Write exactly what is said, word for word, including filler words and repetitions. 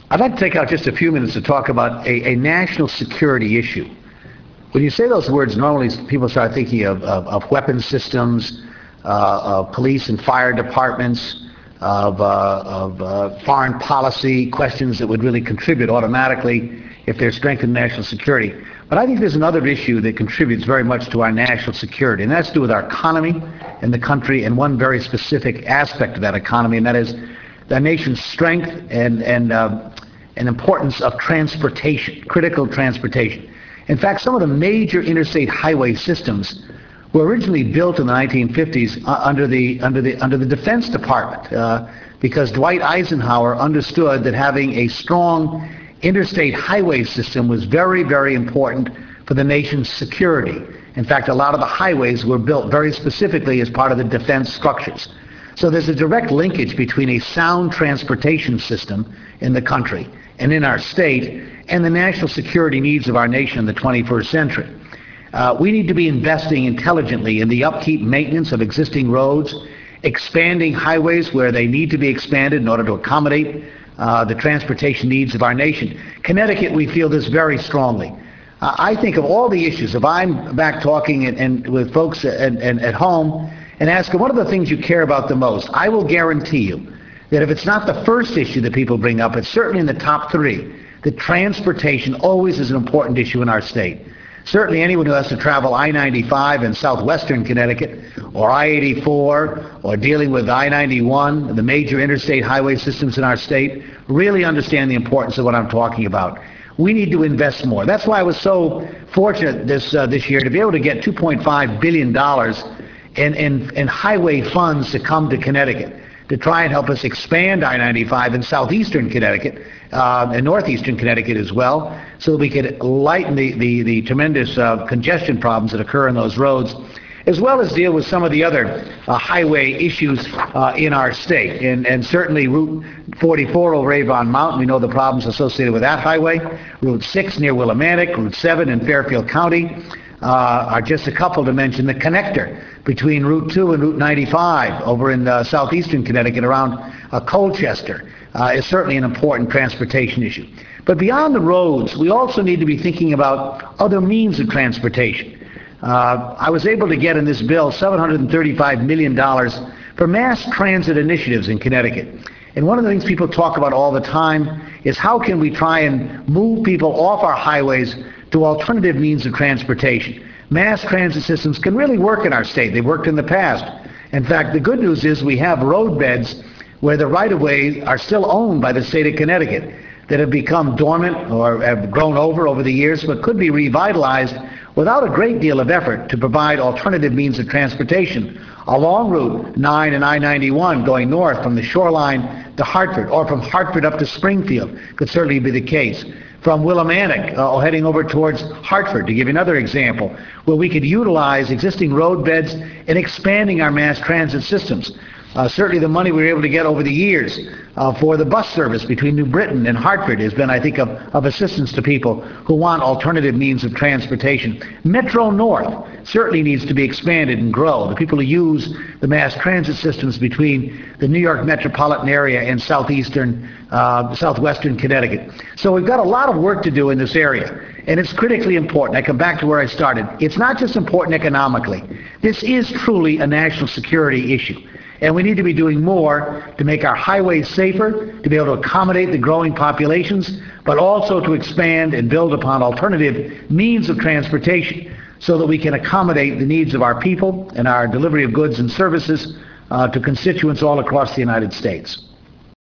I'd like to take out just a few minutes to talk about a, a national security issue. When you say those words, normally people start thinking of, of, of weapons systems, uh, of police and fire departments, of, uh, of uh, foreign policy questions that would really contribute automatically if they're strengthened national security. But I think there's another issue that contributes very much to our national security, and that's to do with our economy and the country, and one very specific aspect of that economy, and that is the nation's strength and, and, uh, and importance of transportation, critical transportation. In fact, some of the major interstate highway systems were originally built in the nineteen fifties uh, under, the, under, the, under the Defense Department uh, because Dwight Eisenhower understood that having a strong interstate highway system was very, very important for the nation's security. In fact, a lot of the highways were built very specifically as part of the defense structures. So there's a direct linkage between a sound transportation system in the country and in our state and the national security needs of our nation in the twenty-first century. Uh, we need to be investing intelligently in the upkeep maintenance of existing roads, expanding highways where they need to be expanded in order to accommodate uh, the transportation needs of our nation. Connecticut, we feel this very strongly. Uh, I think of all the issues, if I'm back talking and, and with folks at, at, at home and ask them, what are the things you care about the most? I will guarantee you that if it's not the first issue that people bring up, it's certainly in the top three. That transportation always is an important issue in our state. Certainly anyone who has to travel I ninety-five in southwestern Connecticut, or I eighty-four, or dealing with I ninety-one, the major interstate highway systems in our state, really understand the importance of what I'm talking about. We need to invest more. That's why I was so fortunate this, uh, this year to be able to get two point five billion dollars in, in, in highway funds to come to Connecticut, to try and help us expand I ninety-five in southeastern Connecticut uh, and northeastern Connecticut as well, so that we could lighten the, the, the tremendous uh, congestion problems that occur in those roads, as well as deal with some of the other uh, highway issues uh, in our state. And, and certainly Route forty-four over Avon Mountain, we know the problems associated with that highway. Route six near Willimantic, Route seven in Fairfield County uh, are just a couple to mention. The connector between Route two and Route ninety-five over in uh, southeastern Connecticut around uh, Colchester uh, is certainly an important transportation issue. But beyond the roads, we also need to be thinking about other means of transportation. Uh, I was able to get in this bill seven hundred thirty-five million dollars for mass transit initiatives in Connecticut. And one of the things people talk about all the time is how can we try and move people off our highways to alternative means of transportation. Mass transit systems can really work in our state. They've worked in the past. In fact, the good news is we have road beds where the right-of-ways are still owned by the state of Connecticut that have become dormant or have grown over over the years, but could be revitalized without a great deal of effort to provide alternative means of transportation along Route nine and I ninety-one going north from the shoreline to Hartford, or from Hartford up to Springfield could certainly be the case. From Willimantic, uh, heading over towards Hartford, to give you another example, where we could utilize existing road beds in expanding our mass transit systems. Uh, certainly the money we were able to get over the years uh, for the bus service between New Britain and Hartford has been, I think, of, of assistance to people who want alternative means of transportation. Metro North certainly needs to be expanded and grow. The people who use the mass transit systems between the New York metropolitan area and southeastern, uh, southwestern Connecticut. So we've got a lot of work to do in this area, and it's critically important. I come back to where I started. It's not just important economically. This is truly a national security issue. And we need to be doing more to make our highways safer, to be able to accommodate the growing populations, but also to expand and build upon alternative means of transportation so that we can accommodate the needs of our people and our delivery of goods and services uh, to constituents all across the United States.